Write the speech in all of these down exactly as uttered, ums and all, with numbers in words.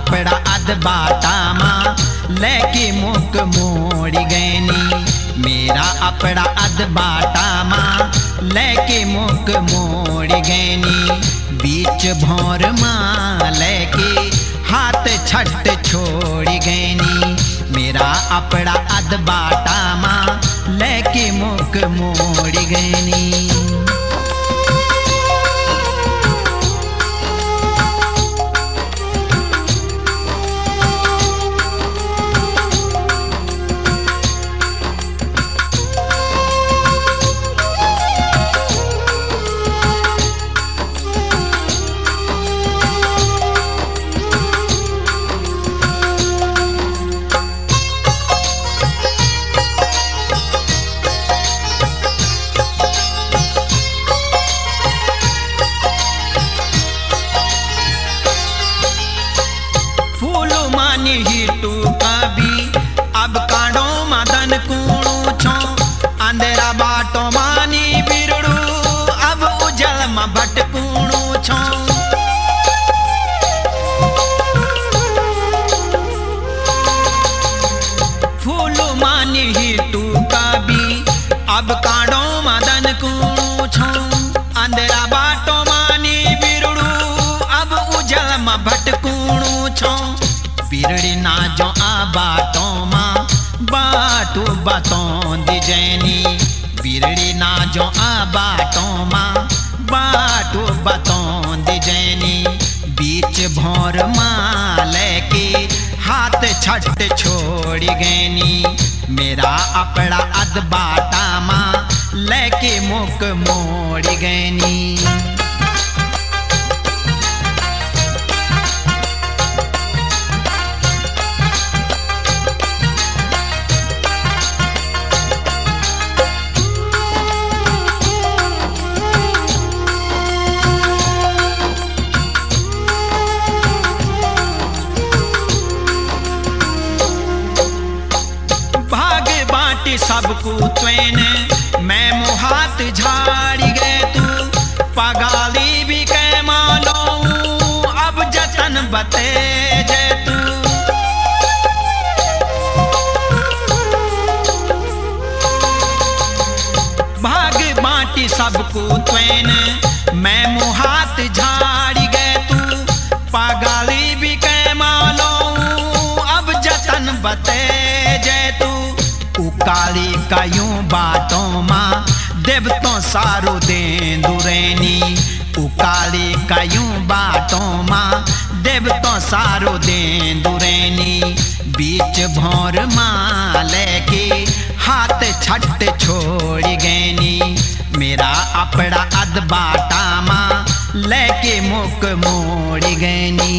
अपड़ा अध बाटा माँ लेके मुक मोड़ी गैनी। मेरा अपड़ा अध बाटा माँ लेके मुक मोड़ी गैनी। बीच भौर माँ लेके हाथ छट छोड़ी गैनी। मेरा अपड़ा अध बाटा माँ लेके मुक मोड़ी गैनी। अब कांडो मदन कूणू छो अंधेरा बाटो मानी बिरड़ू। अब उजल म भटकूणू छो। फूलो मानी हिटू कभी अब कांडो मदन कूणू छो अंधेरा बाटो मानी बिरड़ू। अब उजल म भटकूणू छो। बिरड़ी ना जो आ बाटों माँ बाटू बातों दिजैनी। बिरड़ी ना जो आ बाटों माँ बाटू बातों दिजैनी। बीच भौर माँ लेके हाथ छट छोड़ी गैनी। मेरा अपड़ा अध बाटा माँ लेके मुक मोड़ी गैनी। सबको त्वेन मैं मुहात झाड़ी गए तू पगाली भी कै मानो। अब जतन बते जे तू भाग बाटी सबको त्वेन मैं मुहात झाड़ी गए तू पगाली भी कै मानो। अब जतन बते जे तू काली कायूं बाटों माँ देवतों सारो दें दुरैनी। उकाली कायूं बाटों माँ देवतों सारो दें दुरैनी। बीच भौर माँ लेके हाथ छट छोड़ी गैनी। मेरा अपड़ा अध बाटा माँ लेके मुक मोड़ी गैनी।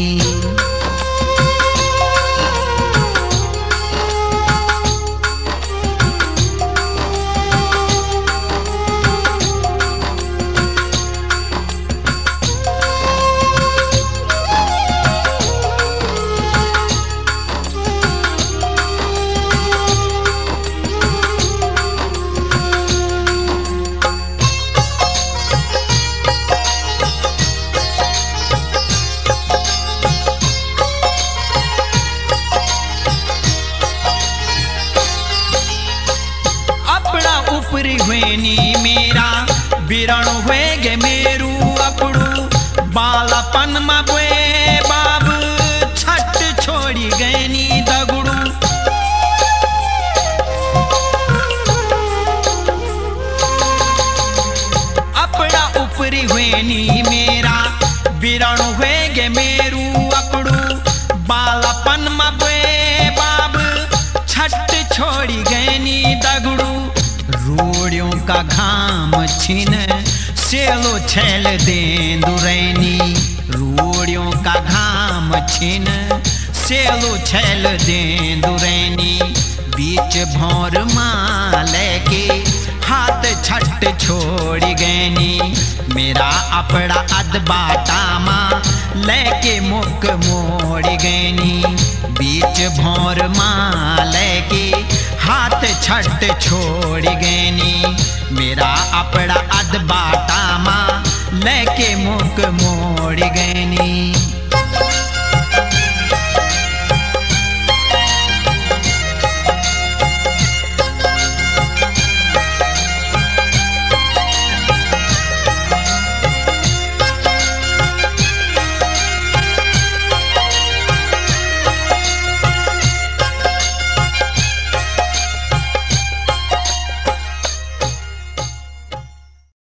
मेरा बिरण हुएगे मेरू अपड़ू बालापन मबुए बाब छट छोड़ी गैनी दगड़ू। अपड़ा ऊपरी हुएनी मेरा बिरण हुएगे मेरू अपड़ू बालापन मबुए बाब छट छोड़ी गैनी दगड़ू। रोड़ियों का घाम छीन सेलो छैल दें दुरैनी। रोड़ियों का घाम छीन सेलो छैल दें दुरैनी। बीच भौर माँ लेके हाथ छट छोड़ी गैनी। मेरा अपड़ा अध बाटा माँ लेके मुक मोड़ी गैनी। बीच भौर माँ लेके हाथ छट छोड़ी गैनी। मेरा अपड़ा अध बाटा माँ लेके मुक मोड़ी गैनी।